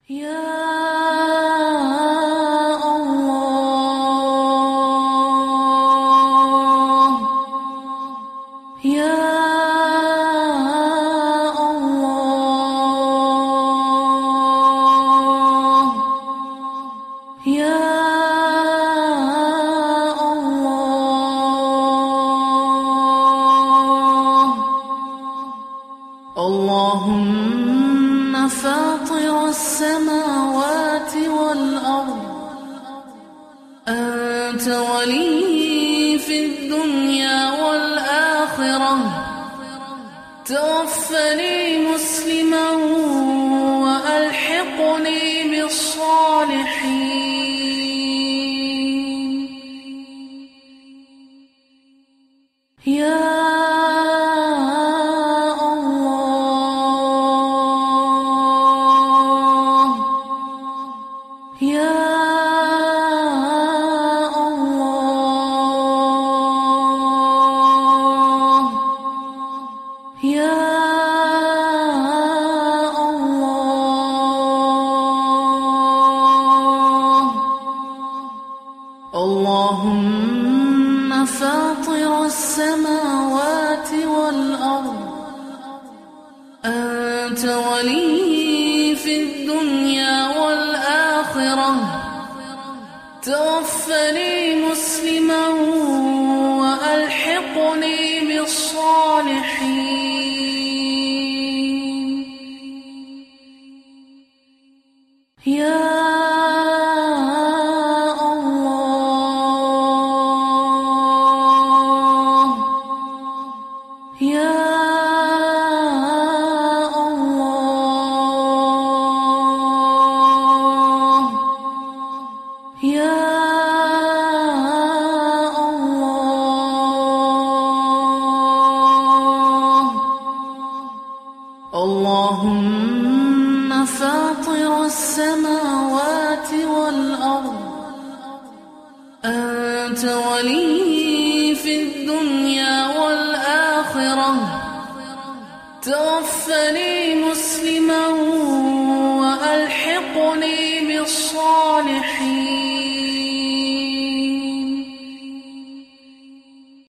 يا الله يا الله يا الله اللهم فاطر السماوات والأرض أنت ولي في الدنيا والآخرة توفني مسلما وألحقني بالصالحين يا الله يا الله يا الله اللهم فاطر السماوات والأرض أنت ولي في الدنيا والآخرة توفني مسلما وألحقني بالصالحين يا الله يا الله يا الله اللهم فاطر السماوات والأرض أنت ولي في الدنيا والآخرة توفني مسلما وألحقني بالصالحين